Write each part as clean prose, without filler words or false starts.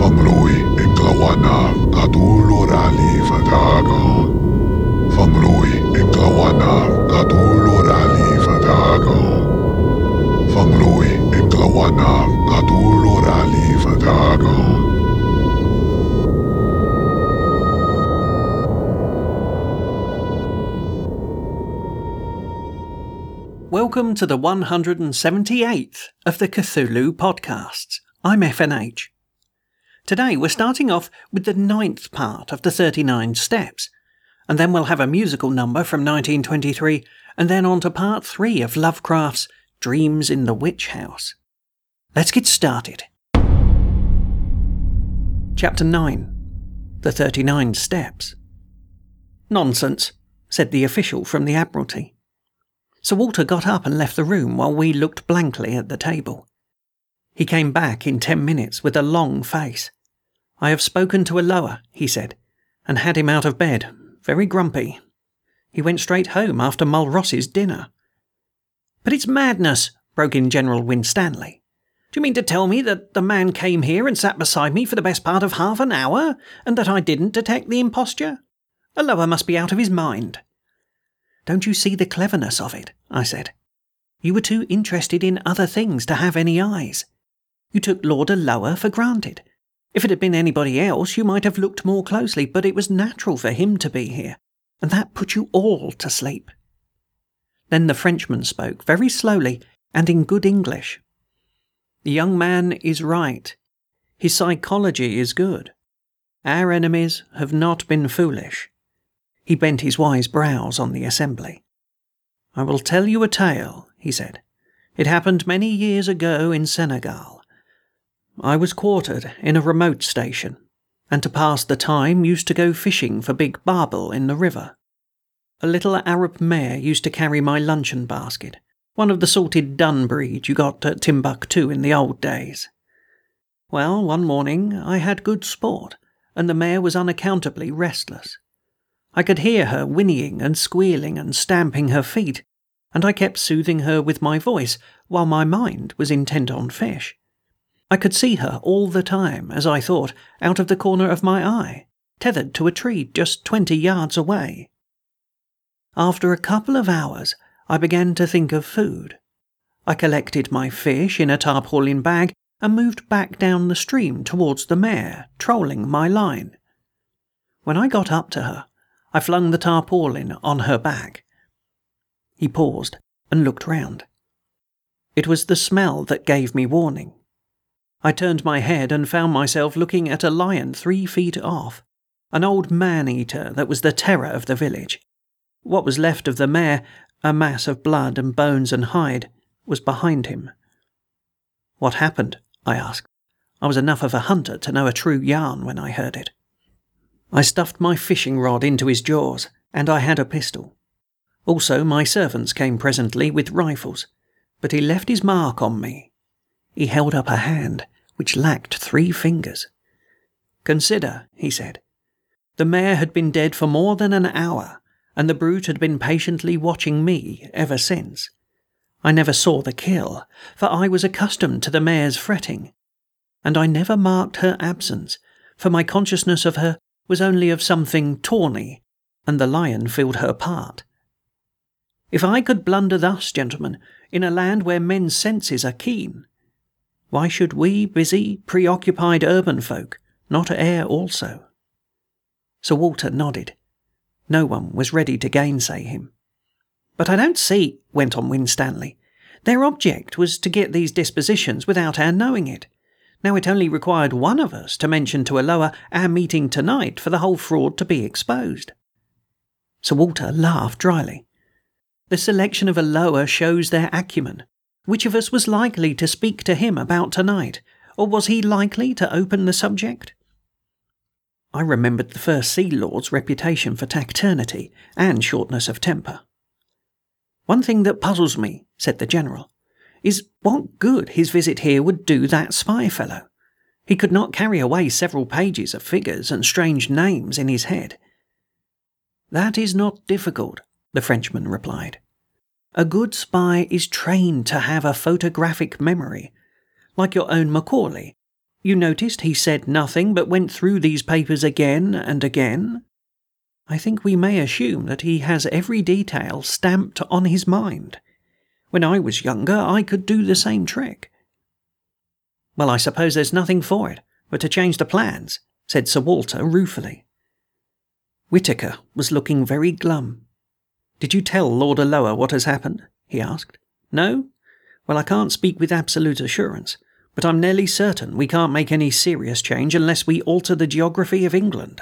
Famlui Inglawana Katulurali Fatago. Famlui Inglawana Katulurali Fatago. Famlui Inglawana Katulurali Fatago. Welcome to the 178th of the Cthulhu podcasts. I'm FNH. Today we're starting off with the 9th part of the 39 Steps, and then we'll have a musical number from 1923, and then on to part 3 of Lovecraft's Dreams in the Witch House. Let's get started. Chapter 9. The 39 Steps. "Nonsense," said the official from the Admiralty. Sir Walter got up and left the room while we looked blankly at the table. He came back in 10 minutes with a long face. "I have spoken to Alloa," he said, and had him out of bed, very grumpy. He went straight home after Mulross's dinner. "But it's madness," broke in General Winstanley. "Do you mean to tell me that the man came here and sat beside me for the best part of half an hour, and that I didn't detect the imposture? Alloa must be out of his mind." "Don't you see the cleverness of it?" I said. "You were too interested in other things to have any eyes. You took Lord Alloa for granted. If it had been anybody else, you might have looked more closely, but it was natural for him to be here, and that put you all to sleep." Then the Frenchman spoke, very slowly and in good English. "The young man is right. His psychology is good. Our enemies have not been foolish." He bent his wise brows on the assembly. "I will tell you a tale," he said. "It happened many years ago in Senegal. I was quartered in a remote station, and to pass the time used to go fishing for big barbel in the river. A little Arab mare used to carry my luncheon basket, one of the salted dun breed you got at Timbuktu in the old days. Well, one morning I had good sport, and the mare was unaccountably restless. I could hear her whinnying and squealing and stamping her feet, and I kept soothing her with my voice while my mind was intent on fish. I could see her all the time, as I thought, out of the corner of my eye, tethered to a tree just 20 yards away. After a couple of hours, I began to think of food. I collected my fish in a tarpaulin bag and moved back down the stream towards the mare, trolling my line. When I got up to her, I flung the tarpaulin on her back." He paused and looked round. "It was the smell that gave me warning. I turned my head and found myself looking at a lion 3 feet off, an old man-eater that was the terror of the village. What was left of the mare, a mass of blood and bones and hide, was behind him." "What happened?" I asked. I was enough of a hunter to know a true yarn when I heard it. "I stuffed my fishing rod into his jaws, and I had a pistol. Also, my servants came presently with rifles, but he left his mark on me." He held up a hand, which lacked 3 fingers. "Consider," he said. "The mare had been dead for more than an hour, and the brute had been patiently watching me ever since. I never saw the kill, for I was accustomed to the mare's fretting, and I never marked her absence, for my consciousness of her was only of something tawny, and the lion filled her part. If I could blunder thus, gentlemen, in a land where men's senses are keen, why should we busy, preoccupied urban folk not err also?" Sir Walter nodded. No one was ready to gainsay him. "But I don't see," went on Winstanley. "Their object was to get these dispositions without our knowing it. Now it only required one of us to mention to Alloa our meeting tonight for the whole fraud to be exposed." Sir Walter laughed dryly. "The selection of Alloa shows their acumen. Which of us was likely to speak to him about tonight, or was he likely to open the subject?" I remembered the First Sea Lord's reputation for taciturnity and shortness of temper. "One thing that puzzles me," said the General, "is what good his visit here would do that spy fellow. He could not carry away several pages of figures and strange names in his head." "That is not difficult," the Frenchman replied. "A good spy is trained to have a photographic memory, like your own Macaulay, You noticed he said nothing but went through these papers again and again? I think we may assume that he has every detail stamped on his mind. When I was younger, I could do the same trick." "Well, I suppose there's nothing for it but to change the plans," said Sir Walter ruefully. Whitaker was looking very glum. "Did you tell Lord Alloa what has happened?" he asked. "No? Well, I can't speak with absolute assurance, but I'm nearly certain we can't make any serious change unless we alter the geography of England."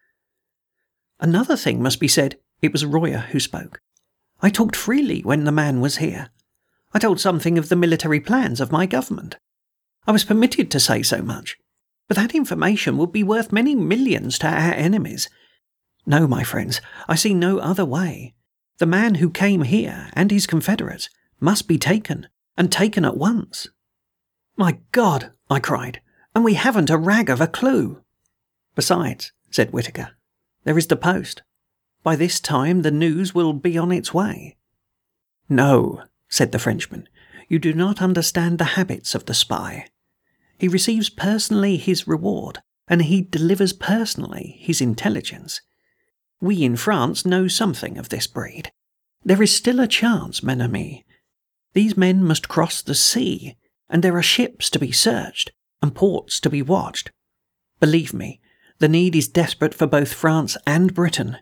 "Another thing must be said." It was Royer who spoke. "I talked freely when the man was here. I told something of the military plans of my government. I was permitted to say so much, but that information would be worth many millions to our enemies. No, my friends, I see no other way. The man who came here, and his confederates, must be taken, and taken at once." "My God!" I cried, "and we haven't a rag of a clue." "Besides," said Whitaker, "there is the post. By this time the news will be on its way." "No," said the Frenchman, "you do not understand the habits of the spy. He receives personally his reward, and he delivers personally his intelligence. We in France know something of this breed. There is still a chance, mon ami. These men must cross the sea, and there are ships to be searched, and ports to be watched. Believe me, the need is desperate for both France and Britain."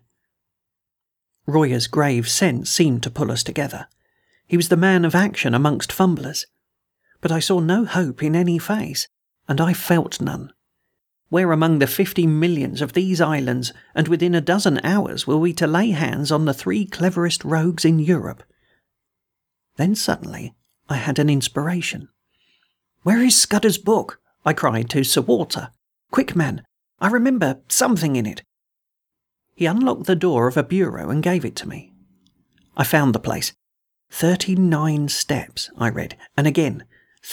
Royer's grave sense seemed to pull us together. He was the man of action amongst fumblers. But I saw no hope in any face, and I felt none. Where among the 50 millions of these islands, and within a dozen hours, were we to lay hands on the 3 cleverest rogues in Europe? Then suddenly I had an inspiration. "Where is Scudder's book?" I cried to Sir Walter. "Quick, man, I remember something in it." He unlocked the door of a bureau and gave it to me. I found the place. 39 steps, I read, and again,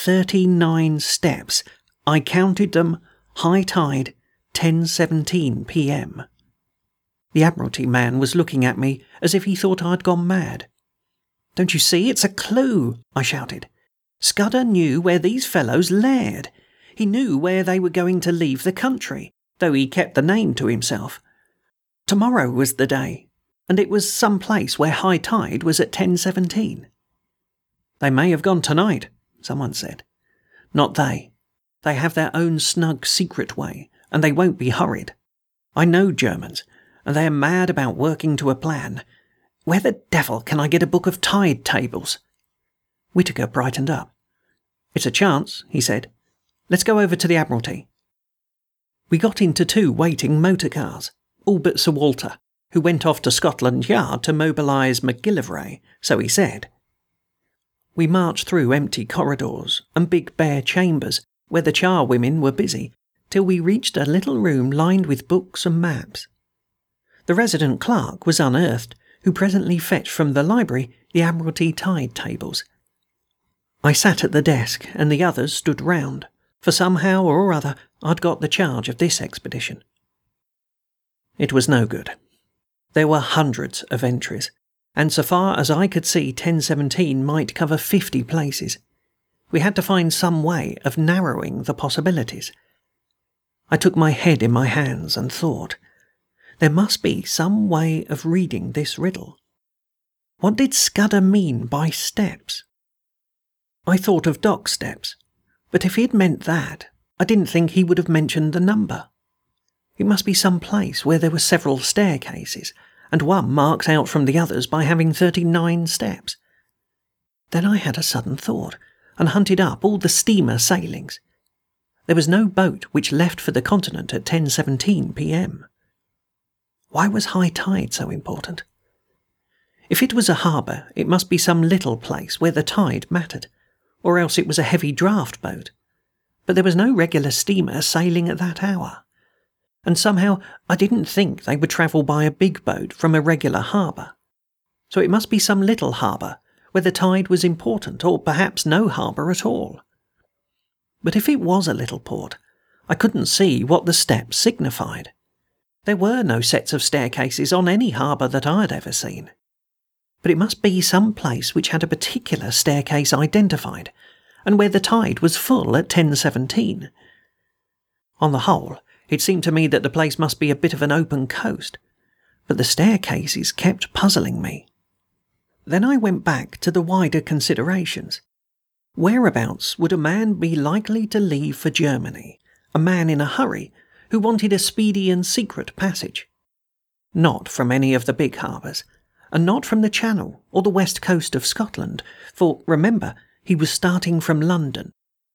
39 steps. I counted them. High tide, 10:17 p.m. The Admiralty man was looking at me as if he thought I'd gone mad. "Don't you see? It's a clue," I shouted. "Scudder knew where these fellows laired. He knew where they were going to leave the country, though he kept the name to himself. Tomorrow was the day, and it was some place where high tide was at 10:17. "They may have gone tonight," someone said. "Not they. They have their own snug secret way, and they won't be hurried. I know Germans, and they are mad about working to a plan. Where the devil can I get a book of tide tables?" Whitaker brightened up. "It's a chance," he said. "Let's go over to the Admiralty." We got into 2 waiting motor cars, all but Sir Walter, who went off to Scotland Yard to mobilise MacGillivray, so he said. We marched through empty corridors and big bare chambers where the charwomen were busy, till we reached a little room lined with books and maps. The resident clerk was unearthed, who presently fetched from the library the Admiralty tide tables. I sat at the desk, and the others stood round, for somehow or other I'd got the charge of this expedition. It was no good. There were hundreds of entries, and so far as I could see 10:17 might cover 50 places. We had to find some way of narrowing the possibilities. I took my head in my hands and thought, there must be some way of reading this riddle. What did Scudder mean by steps? I thought of dock steps, but if he had meant that, I didn't think he would have mentioned the number. It must be some place where there were several staircases, and one marked out from the others by having 39 steps. Then I had a sudden thought, and hunted up all the steamer sailings. There was no boat which left for the continent at 10:17 p.m. Why was high tide so important? If it was a harbour, it must be some little place where the tide mattered, or else it was a heavy draught boat. But there was no regular steamer sailing at that hour, and somehow I didn't think they would travel by a big boat from a regular harbour. So it must be some little harbour where the tide was important, or perhaps no harbour at all. But if it was a little port, I couldn't see what the steps signified. There were no sets of staircases on any harbour that I had ever seen. But it must be some place which had a particular staircase identified, and where the tide was full at 10:17. On the whole, it seemed to me that the place must be a bit of an open coast, but the staircases kept puzzling me. Then I went back to the wider considerations. Whereabouts would a man be likely to leave for Germany, a man in a hurry who wanted a speedy and secret passage? Not from any of the big harbours, and not from the Channel or the west coast of Scotland, for, remember, he was starting from London.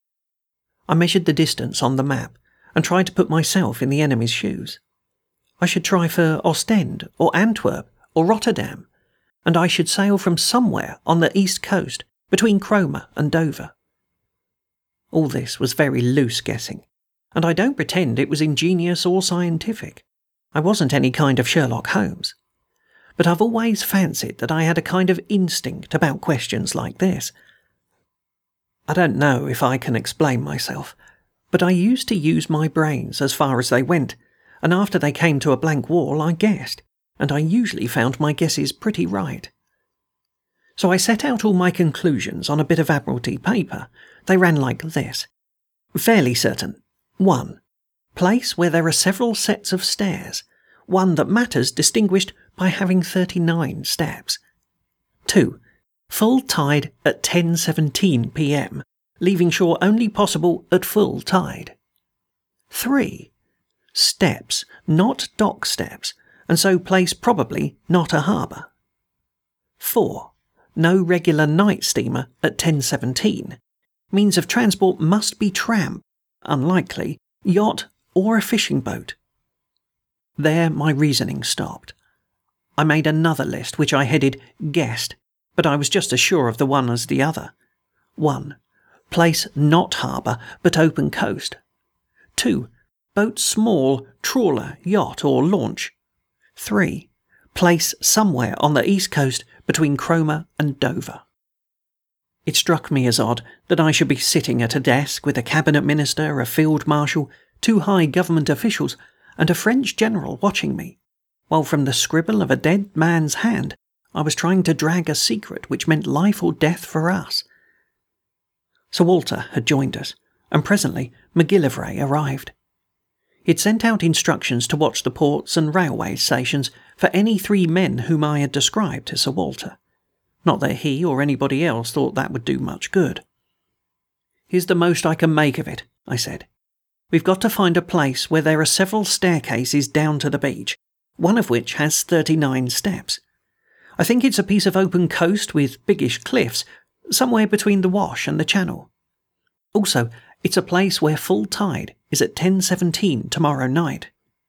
I measured the distance on the map and tried to put myself in the enemy's shoes. I should try for Ostend or Antwerp or Rotterdam, and I should sail from somewhere on the east coast between Cromer and Dover. All this was very loose guessing, and I don't pretend it was ingenious or scientific. I wasn't any kind of Sherlock Holmes. But I've always fancied that I had a kind of instinct about questions like this. I don't know if I can explain myself, but I used to use my brains as far as they went, and after they came to a blank wall I guessed, and I usually found my guesses pretty right. So I set out all my conclusions on a bit of Admiralty paper. They ran like this. Fairly certain. 1. Place where there are several sets of stairs, one that matters distinguished by having 39 steps. 2. Full tide at 10:17 p.m, leaving shore only possible at full tide. 3. Steps, not dock steps, and so place probably not a harbour. 4. No regular night steamer at 10:17. Means of transport must be tramp, unlikely, yacht, or a fishing boat. There my reasoning stopped. I made another list which I headed guessed, but I was just as sure of the one as the other. 1. Place not harbour, but open coast. 2. Boat small, trawler, yacht, or launch. 3. Place somewhere on the east coast between Cromer and Dover. It struck me as odd that I should be sitting at a desk with a cabinet minister, a field marshal, 2 high government officials, and a French general watching me, while from the scribble of a dead man's hand I was trying to drag a secret which meant life or death for us. Sir Walter had joined us, and presently MacGillivray arrived. He'd sent out instructions to watch the ports and railway stations for any 3 men whom I had described to Sir Walter. Not that he or anybody else thought that would do much good. "Here's the most I can make of it," I said. "We've got to find a place where there are several staircases down to the beach, one of which has 39 steps. I think it's a piece of open coast with biggish cliffs, somewhere between the Wash and the Channel. Also, it's a place where full tide is at 10:17 tomorrow night."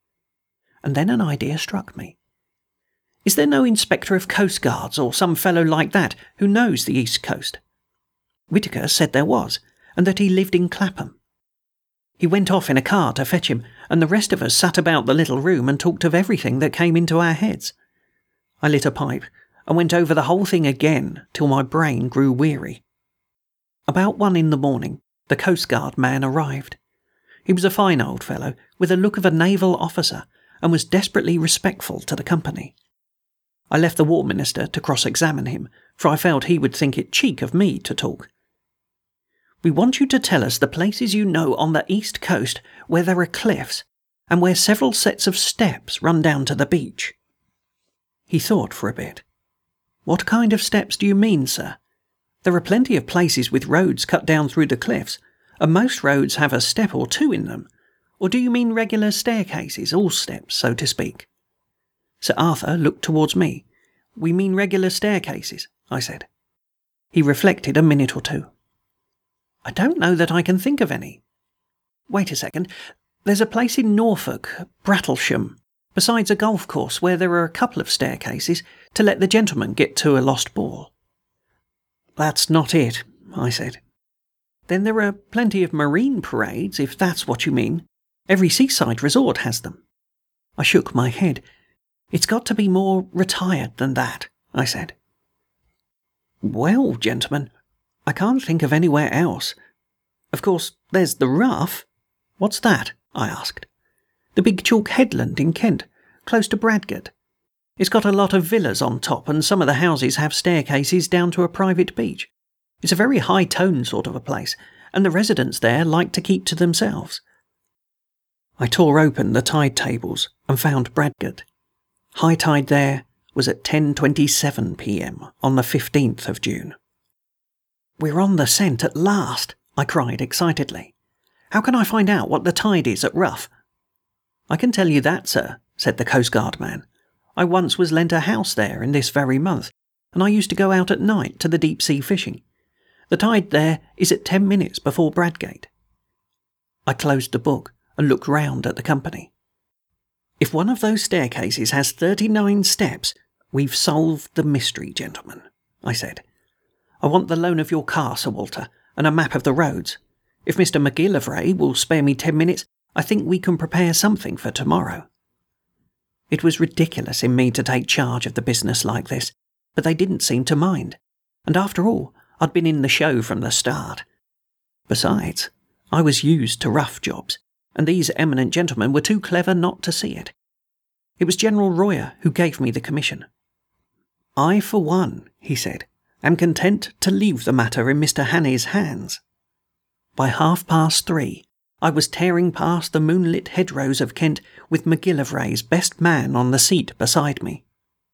And then an idea struck me. Is there no inspector of coast guards or some fellow like that who knows the east coast? Whitaker said there was, and that he lived in Clapham. He went off in a car to fetch him, and the rest of us sat about the little room and talked of everything that came into our heads. I lit a pipe and went over the whole thing again till my brain grew weary. About 1 in the morning, the Coast Guard man arrived. He was a fine old fellow, with a look of a naval officer, and was desperately respectful to the company. I left the War Minister to cross-examine him, for I felt he would think it cheek of me to talk. "We want you to tell us the places you know on the east coast where there are cliffs, and where several sets of steps run down to the beach." He thought for a bit. "What kind of steps do you mean, sir? There are plenty of places with roads cut down through the cliffs, and most roads have a step or 2 in them. Or do you mean regular staircases, all steps, so to speak?" Sir Arthur looked towards me. "We mean regular staircases," I said. He reflected a minute or 2. "I don't know that I can think of any. Wait a second. There's a place in Norfolk, Brattlesham, besides a golf course where there are a couple of staircases to let the gentlemen get to a lost ball." "That's not it," I said. "Then there are plenty of marine parades, if that's what you mean. Every seaside resort has them." I shook my head. "It's got to be more retired than that," I said. "Well, gentlemen, I can't think of anywhere else. Of course, there's the Ruff." "What's that?" I asked. "The big chalk headland in Kent, close to Bradgate. It's got a lot of villas on top, and some of the houses have staircases down to a private beach. It's a very high-tone sort of a place, and the residents there like to keep to themselves." I tore open the tide tables and found Bradgate. High tide there was at 10:27 p.m. on the 15th of June. "We're on the scent at last," I cried excitedly. "How can I find out what the tide is at Rough?" "I can tell you that, sir," said the coastguard man. "I once was lent a house there in this very month, and I used to go out at night to the deep-sea fishing. The tide there is at 10 minutes before Bradgate." I closed the book and looked round at the company. "If one of those staircases has 39 steps, we've solved the mystery, gentlemen," I said. "I want the loan of your car, Sir Walter, and a map of the roads. If Mr. McGillivray will spare me 10 minutes, I think we can prepare something for tomorrow." It was ridiculous in me to take charge of the business like this, but they didn't seem to mind, and after all, I'd been in the show from the start. Besides, I was used to rough jobs, and these eminent gentlemen were too clever not to see it. It was General Royer who gave me the commission. "I, for one," he said, "am content to leave the matter in Mr. Hannay's hands." By 3:30, I was tearing past the moonlit hedgerows of Kent with McGillivray's best man on the seat beside me.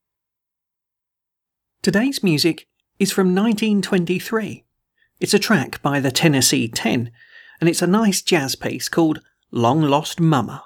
Today's music is from 1923. It's a track by the Tennessee Ten, and it's a nice jazz piece called Long Lost Mama.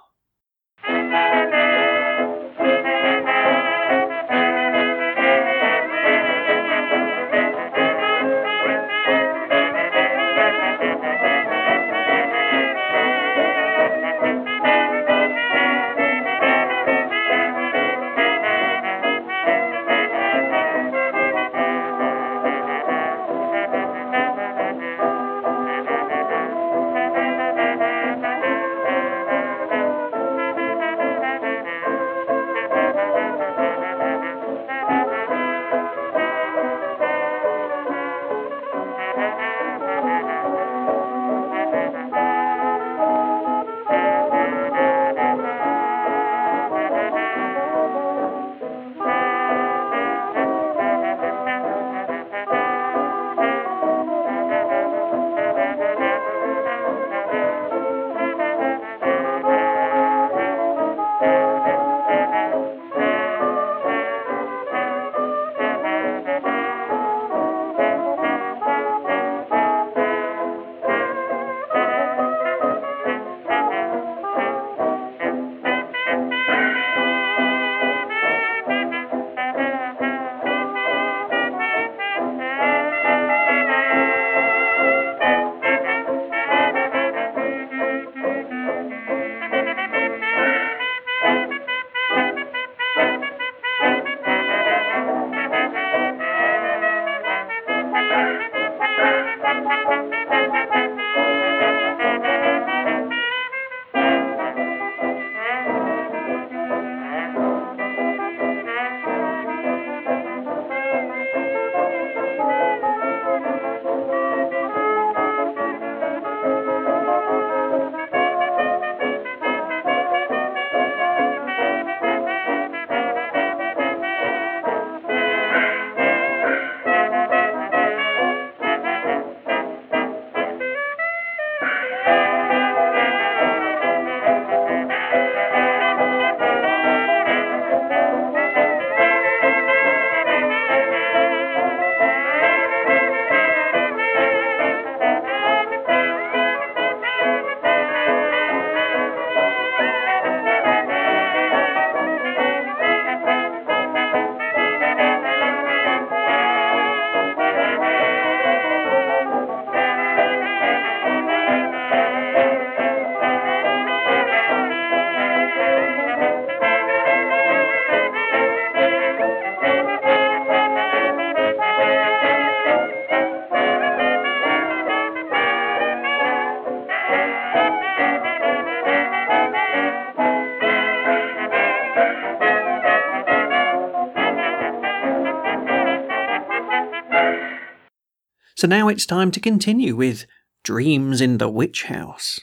So now it's time to continue with Dreams in the Witch House.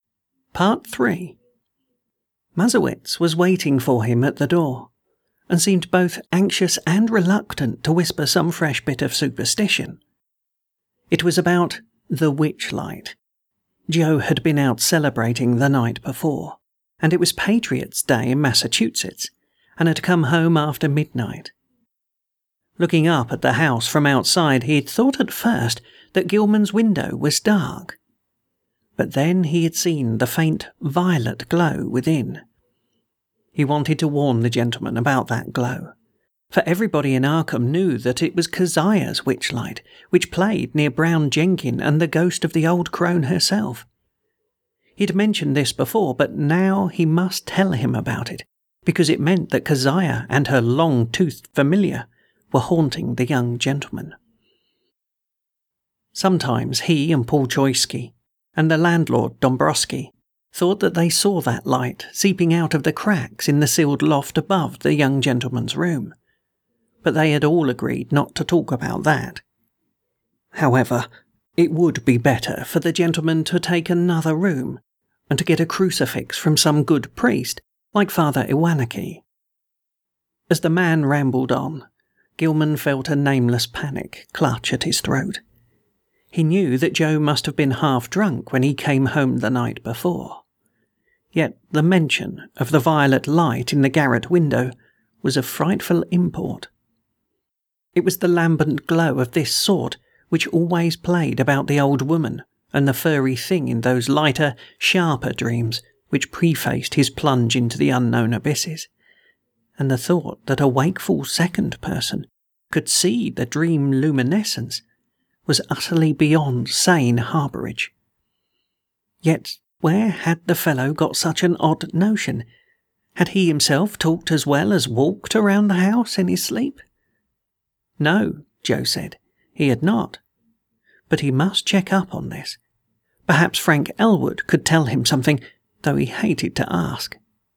Part 3. Mazowitz was waiting for him at the door, and seemed both anxious and reluctant to whisper some fresh bit of superstition. It was about the witch light. Joe had been out celebrating the night before. and it was Patriots' Day in Massachusetts, and had come home after midnight. Looking up at the house from outside, he had thought at first that Gilman's window was dark. But then he had seen the faint violet glow within. He wanted to warn the gentleman about that glow, for everybody in Arkham knew that it was Keziah's witchlight, which played near Brown Jenkin and the ghost of the old crone herself. He'd mentioned this before, but now he must tell him about it, because it meant that Keziah and her long-toothed familiar were haunting the young gentleman. Sometimes he and Paul Choisky and the landlord Dombrowski thought that they saw that light seeping out of the cracks in the sealed loft above the young gentleman's room, but they had all agreed not to talk about that. However, it would be better for the gentleman to take another room and to get a crucifix from some good priest like Father Iwanaki. As the man rambled on, Gilman felt a nameless panic clutch at his throat. He knew that Joe must have been half drunk when he came home the night before. Yet the mention of the violet light in the garret window was of frightful import. It was the lambent glow of this sort which always played about the old woman and the furry thing in those lighter, sharper dreams which prefaced his plunge into the unknown abysses, and the thought that a wakeful second person could see the dream luminescence was utterly beyond sane harbourage. Yet where had the fellow got such an odd notion? Had he himself talked as well as walked around the house in his sleep? No, Joe said, he had not. But he must check up on this. Perhaps Frank Elwood could tell him something, though he hated to ask.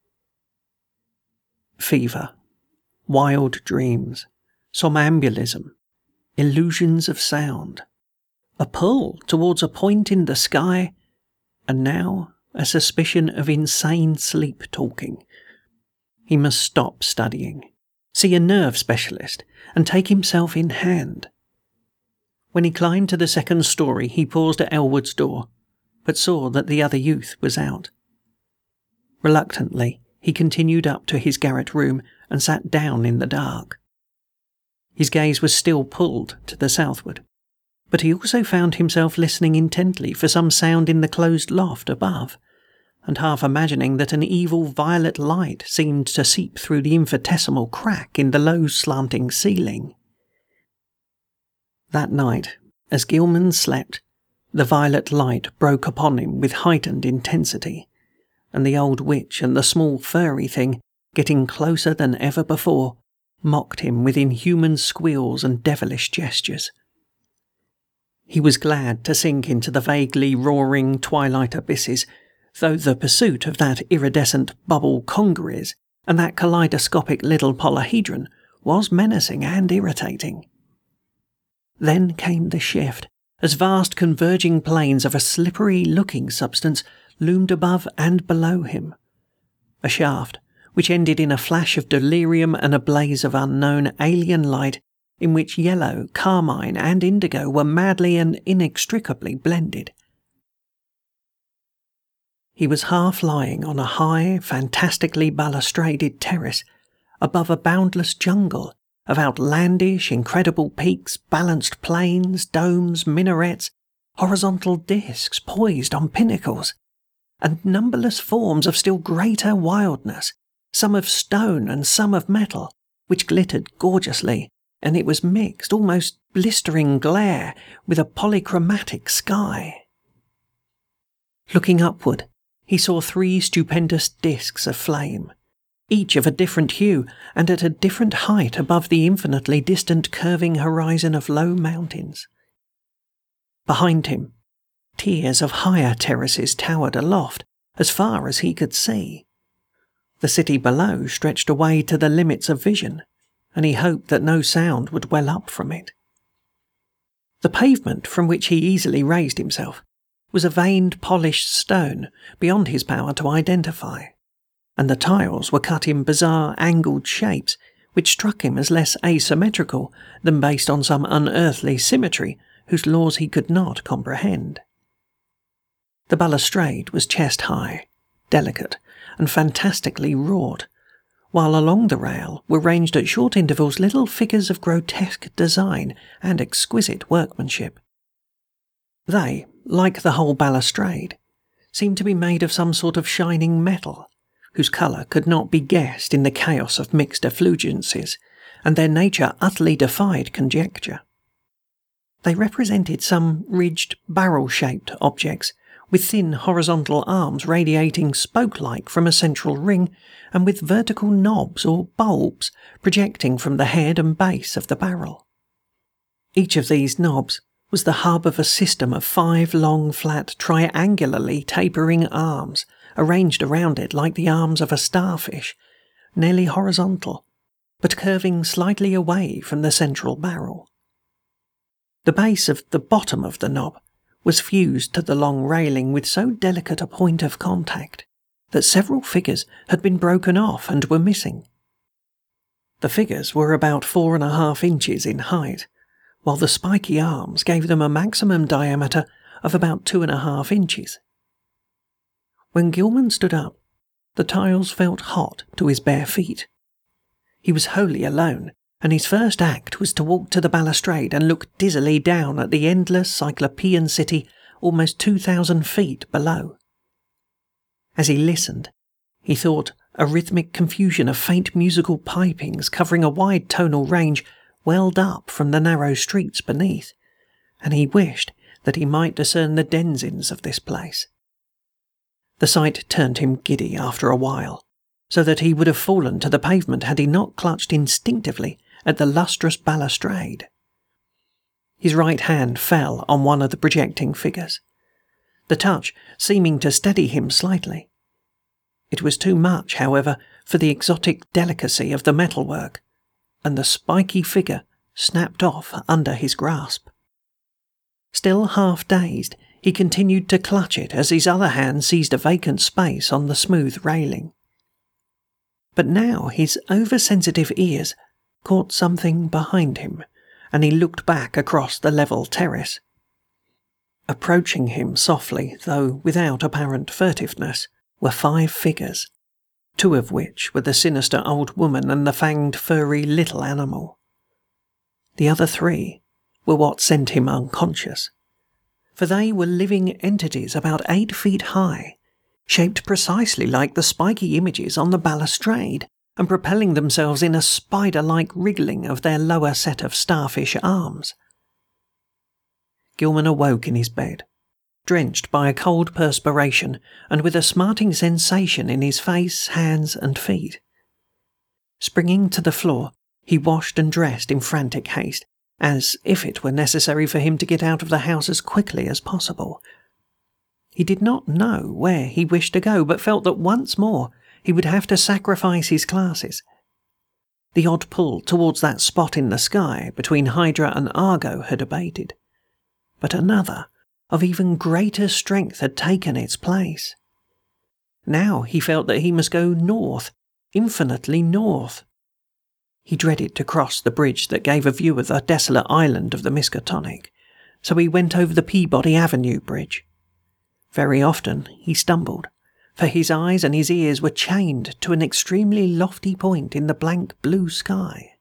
Fever, wild dreams, somnambulism, illusions of sound, a pull towards a point in the sky, and now a suspicion of insane sleep-talking. He must stop studying, see a nerve specialist, and take himself in hand. When he climbed to the second story, he paused at Elwood's door, but saw that the other youth was out. Reluctantly, he continued up to his garret room and sat down in the dark. His gaze was still pulled to the southward, but he also found himself listening intently for some sound in the closed loft above, and half imagining that an evil violet light seemed to seep through the infinitesimal crack in the low slanting ceiling. That night, as Gilman slept, the violet light broke upon him with heightened intensity, and the old witch and the small furry thing, getting closer than ever before, mocked him with inhuman squeals and devilish gestures. He was glad to sink into the vaguely roaring twilight abysses, though the pursuit of that iridescent bubble congeries and that kaleidoscopic little polyhedron was menacing and irritating. Then came the shift, as vast converging planes of a slippery-looking substance loomed above and below him. A shaft, which ended in a flash of delirium and a blaze of unknown alien light in which yellow, carmine, and indigo were madly and inextricably blended. He was half lying on a high, fantastically balustraded terrace above a boundless jungle of outlandish, incredible peaks, balanced plains, domes, minarets, horizontal discs poised on pinnacles, and numberless forms of still greater wildness, some of stone and some of metal, which glittered gorgeously, and it was mixed, almost blistering glare, with a polychromatic sky. Looking upward, he saw 3 stupendous discs of flame, each of a different hue and at a different height above the infinitely distant curving horizon of low mountains. Behind him, tiers of higher terraces towered aloft, as far as he could see. The city below stretched away to the limits of vision, and he hoped that no sound would well up from it. The pavement, from which he easily raised himself, was a veined polished stone beyond his power to identify, and the tiles were cut in bizarre angled shapes which struck him as less asymmetrical than based on some unearthly symmetry whose laws he could not comprehend. The balustrade was chest-high, delicate, and fantastically wrought, while along the rail were ranged at short intervals little figures of grotesque design and exquisite workmanship. They, like the whole balustrade, seemed to be made of some sort of shining metal, whose colour could not be guessed in the chaos of mixed effulgences, and their nature utterly defied conjecture. They represented some ridged, barrel-shaped objects, with thin horizontal arms radiating spoke-like from a central ring, and with vertical knobs or bulbs projecting from the head and base of the barrel. Each of these knobs was the hub of a system of 5 long, flat, triangularly tapering arms, arranged around it like the arms of a starfish, nearly horizontal, but curving slightly away from the central barrel. The base of the bottom of the knob was fused to the long railing with so delicate a point of contact that several figures had been broken off and were missing. The figures were about 4.5 inches in height, while the spiky arms gave them a maximum diameter of about 2.5 inches. When Gilman stood up, the tiles felt hot to his bare feet. He was wholly alone, and his first act was to walk to the balustrade and look dizzily down at the endless Cyclopean city almost 2,000 feet below. As he listened, he thought a rhythmic confusion of faint musical pipings covering a wide tonal range welled up from the narrow streets beneath, and he wished that he might discern the denizens of this place. The sight turned him giddy after a while, so that he would have fallen to the pavement had he not clutched instinctively at the lustrous balustrade. His right hand fell on one of the projecting figures, the touch seeming to steady him slightly. It was too much, however, for the exotic delicacy of the metalwork, and the spiky figure snapped off under his grasp. Still half dazed, he continued to clutch it as his other hand seized a vacant space on the smooth railing. But now his oversensitive ears caught something behind him, and he looked back across the level terrace. Approaching him softly, though without apparent furtiveness, were 5 figures, 2 of which were the sinister old woman and the fanged, furry little animal. The other 3 were what sent him unconscious, for they were living entities about 8 feet high, shaped precisely like the spiky images on the balustrade, and propelling themselves in a spider-like wriggling of their lower set of starfish arms. Gilman awoke in his bed, drenched by a cold perspiration and with a smarting sensation in his face, hands, and feet. Springing to the floor, he washed and dressed in frantic haste, as if it were necessary for him to get out of the house as quickly as possible. He did not know where he wished to go, but felt that once more he would have to sacrifice his classes. The odd pull towards that spot in the sky between Hydra and Argo had abated, but another, of even greater strength, had taken its place. Now he felt that he must go north, infinitely north. He dreaded to cross the bridge that gave a view of the desolate island of the Miskatonic, so he went over the Peabody Avenue Bridge. Very often he stumbled, for his eyes and his ears were chained to an extremely lofty point in the blank blue sky.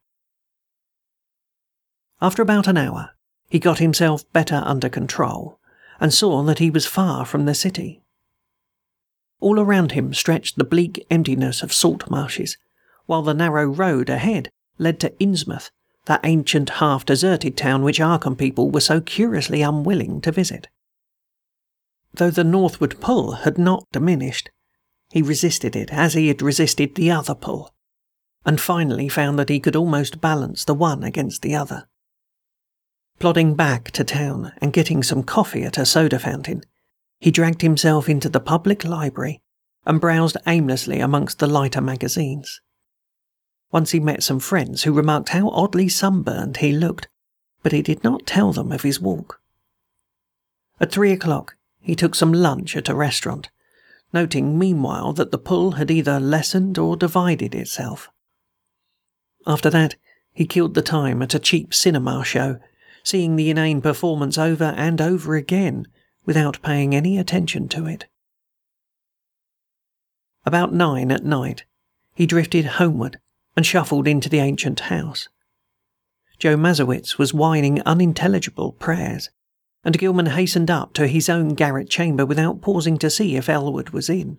After about an hour, he got himself better under control, and saw that he was far from the city. All around him stretched the bleak emptiness of salt marshes, while the narrow road ahead led to Innsmouth, that ancient half-deserted town which Arkham people were so curiously unwilling to visit. Though the northward pull had not diminished, he resisted it as he had resisted the other pull, and finally found that he could almost balance the one against the other. Plodding back to town and getting some coffee at a soda fountain, he dragged himself into the public library and browsed aimlessly amongst the lighter magazines. Once he met some friends who remarked how oddly sunburned he looked, but he did not tell them of his walk. At 3 o'clock, he took some lunch at a restaurant, noting meanwhile that the pull had either lessened or divided itself. After that, he killed the time at a cheap cinema show, seeing the inane performance over and over again without paying any attention to it. About 9 at night, he drifted homeward and shuffled into the ancient house. Joe Mazowitz was whining unintelligible prayers, and Gilman hastened up to his own garret chamber without pausing to see if Elwood was in.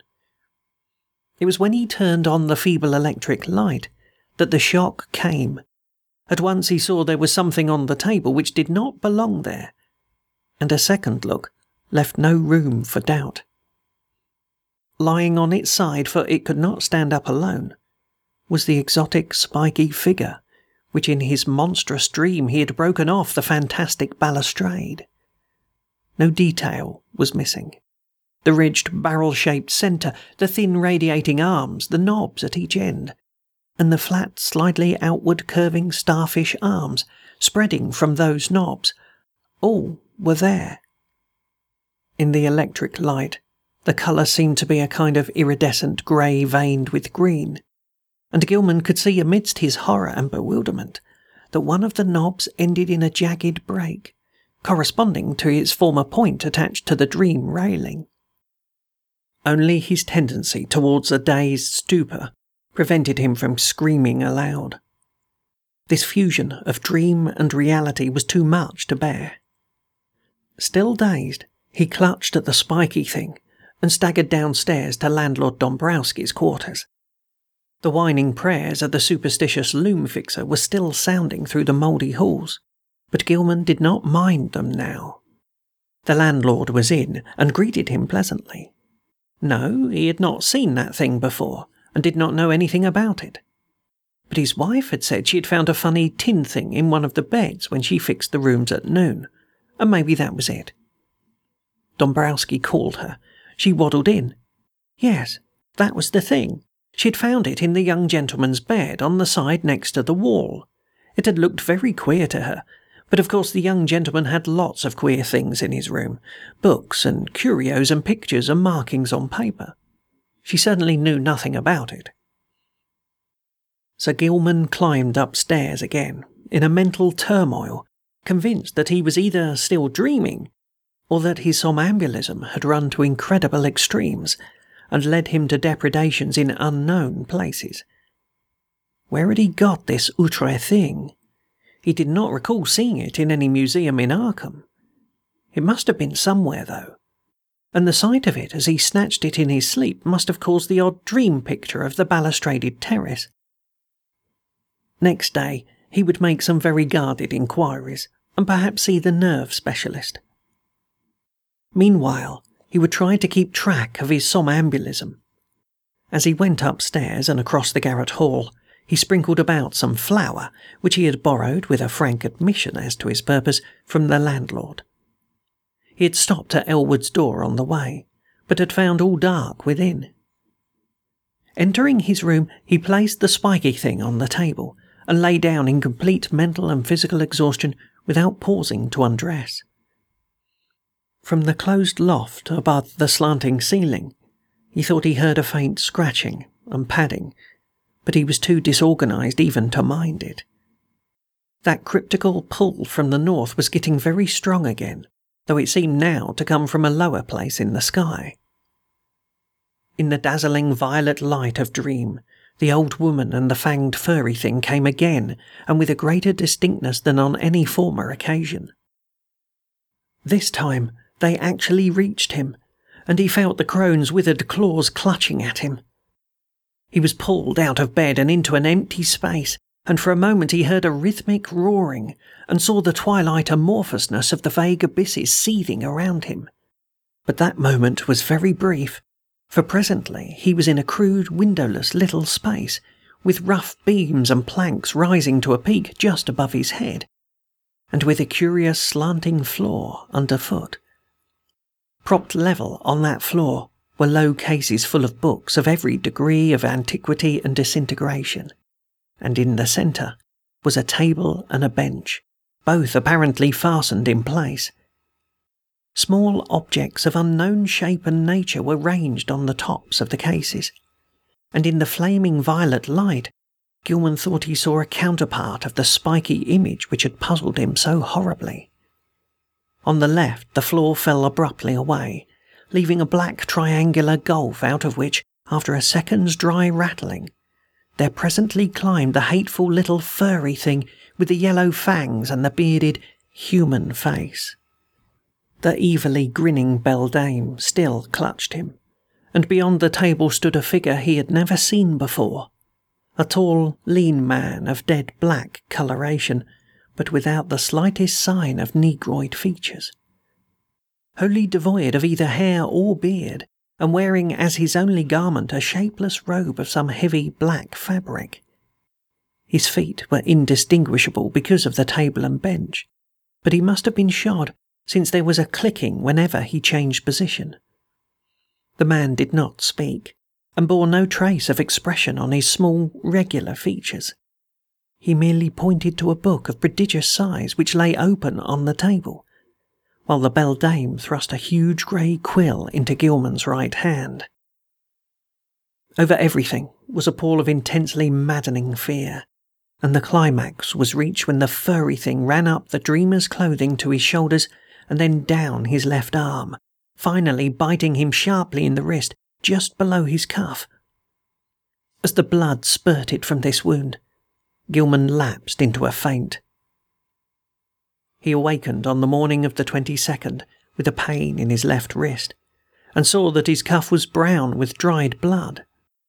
It was when he turned on the feeble electric light that the shock came. At once he saw there was something on the table which did not belong there, and a second look left no room for doubt. Lying on its side, for it could not stand up alone, was the exotic spiky figure which in his monstrous dream he had broken off the fantastic balustrade. No detail was missing. The ridged barrel-shaped centre, the thin radiating arms, the knobs at each end, and the flat, slightly outward curving starfish arms spreading from those knobs, all were there. In the electric light, the colour seemed to be a kind of iridescent grey veined with green, and Gilman could see amidst his horror and bewilderment that one of the knobs ended in a jagged break, corresponding to its former point attached to the dream railing. Only his tendency towards a dazed stupor prevented him from screaming aloud. This fusion of dream and reality was too much to bear. Still dazed, he clutched at the spiky thing and staggered downstairs to landlord Dombrowski's quarters. The whining prayers of the superstitious loom fixer were still sounding through the mouldy halls, but Gilman did not mind them now. The landlord was in and greeted him pleasantly. No, he had not seen that thing before, and did not know anything about it. But his wife had said she had found a funny tin thing in one of the beds when she fixed the rooms at noon, and maybe that was it. Dombrowski called her. She waddled in. Yes, that was the thing. She had found it in the young gentleman's bed on the side next to the wall. It had looked very queer to her, but of course the young gentleman had lots of queer things in his room, books and curios and pictures and markings on paper. She certainly knew nothing about it. Sir Gilman climbed upstairs again, in a mental turmoil, convinced that he was either still dreaming, or that his somnambulism had run to incredible extremes, and led him to depredations in unknown places. Where had he got this outre thing? He did not recall seeing it in any museum in Arkham. It must have been somewhere, though, and the sight of it as he snatched it in his sleep must have caused the odd dream picture of the balustraded terrace. Next day he would make some very guarded inquiries, and perhaps see the nerve specialist. Meanwhile, he would try to keep track of his somnambulism. As he went upstairs and across the garret hall, he sprinkled about some flour, which he had borrowed, with a frank admission as to his purpose, from the landlord. He had stopped at Elwood's door on the way, but had found all dark within. Entering his room, he placed the spiky thing on the table, and lay down in complete mental and physical exhaustion without pausing to undress. From the closed loft above the slanting ceiling, he thought he heard a faint scratching and padding, but he was too disorganized even to mind it. That cryptical pull from the north was getting very strong again, though it seemed now to come from a lower place in the sky. In the dazzling violet light of dream, the old woman and the fanged furry thing came again, and with a greater distinctness than on any former occasion. This time they actually reached him, and he felt the crone's withered claws clutching at him. He was pulled out of bed and into an empty space, and for a moment he heard a rhythmic roaring, and saw the twilight amorphousness of the vague abysses seething around him. But that moment was very brief, for presently he was in a crude, windowless little space, with rough beams and planks rising to a peak just above his head, and with a curious slanting floor underfoot. Propped level on that floor were low cases full of books of every degree of antiquity and disintegration, and in the centre was a table and a bench, both apparently fastened in place. Small objects of unknown shape and nature were ranged on the tops of the cases, and in the flaming violet light Gilman thought he saw a counterpart of the spiky image which had puzzled him so horribly. On the left the floor fell abruptly away, leaving a black triangular gulf out of which, after a second's dry rattling, there presently climbed the hateful little furry thing with the yellow fangs and the bearded human face. The evilly grinning beldame still clutched him, and beyond the table stood a figure he had never seen before, a tall, lean man of dead black coloration, but without the slightest sign of negroid features. Wholly devoid of either hair or beard, and wearing as his only garment a shapeless robe of some heavy black fabric. His feet were indistinguishable because of the table and bench, but he must have been shod, since there was a clicking whenever he changed position. The man did not speak, and bore no trace of expression on his small, regular features. He merely pointed to a book of prodigious size which lay open on the table, while the beldame thrust a huge grey quill into Gilman's right hand. Over everything was a pall of intensely maddening fear, and the climax was reached when the furry thing ran up the dreamer's clothing to his shoulders and then down his left arm, finally biting him sharply in the wrist just below his cuff. As the blood spurted from this wound, Gilman lapsed into a faint. He awakened on the morning of the 22nd with a pain in his left wrist, and saw that his cuff was brown with dried blood.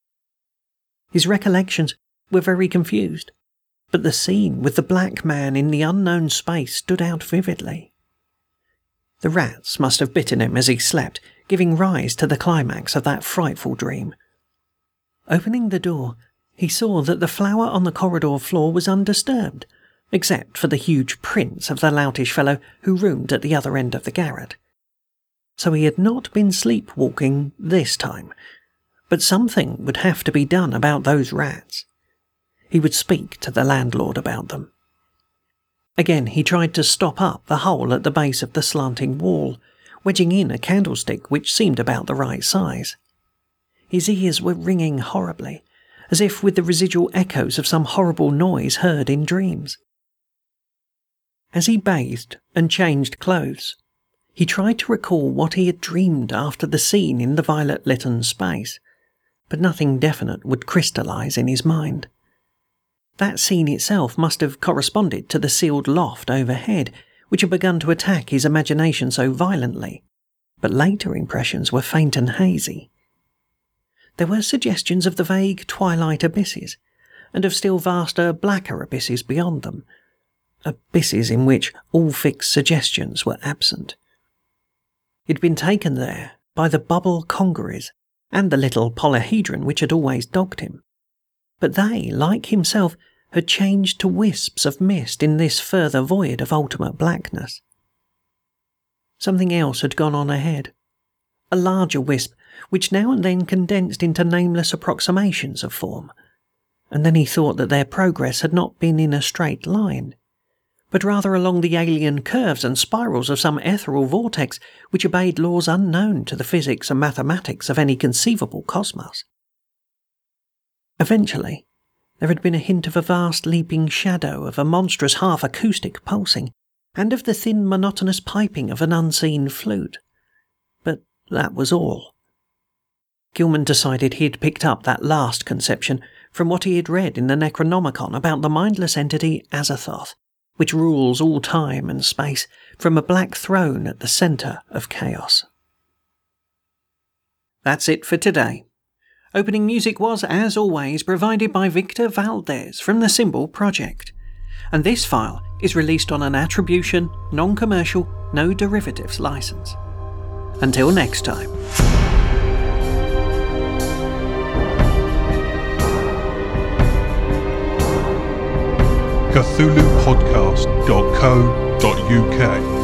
His recollections were very confused, but the scene with the black man in the unknown space stood out vividly. The rats must have bitten him as he slept, giving rise to the climax of that frightful dream. Opening the door, he saw that the flour on the corridor floor was undisturbed, except for the huge prints of the loutish fellow who roomed at the other end of the garret. So he had not been sleepwalking this time, but something would have to be done about those rats. He would speak to the landlord about them. Again he tried to stop up the hole at the base of the slanting wall, wedging in a candlestick which seemed about the right size. His ears were ringing horribly, as if with the residual echoes of some horrible noise heard in dreams. As he bathed and changed clothes, he tried to recall what he had dreamed after the scene in the violet-litten space, but nothing definite would crystallize in his mind. That scene itself must have corresponded to the sealed loft overhead, which had begun to attack his imagination so violently, but later impressions were faint and hazy. There were suggestions of the vague twilight abysses, and of still vaster, blacker abysses beyond them, abysses in which all fixed suggestions were absent. He'd been taken there by the bubble congeries and the little polyhedron which had always dogged him, but they, like himself, had changed to wisps of mist in this further void of ultimate blackness. Something else had gone on ahead, a larger wisp which now and then condensed into nameless approximations of form, and then he thought that their progress had not been in a straight line, but rather along the alien curves and spirals of some ethereal vortex which obeyed laws unknown to the physics and mathematics of any conceivable cosmos. Eventually, there had been a hint of a vast leaping shadow, of a monstrous half-acoustic pulsing, and of the thin monotonous piping of an unseen flute. But that was all. Gilman decided he had picked up that last conception from what he had read in the Necronomicon about the mindless entity Azathoth, which rules all time and space from a black throne at the centre of chaos. That's it for today. Opening music was, as always, provided by Victor Valdez from the Symbol Project, and this file is released on an attribution, non-commercial, no derivatives license. Until next time. CthulhuPodcast.co.uk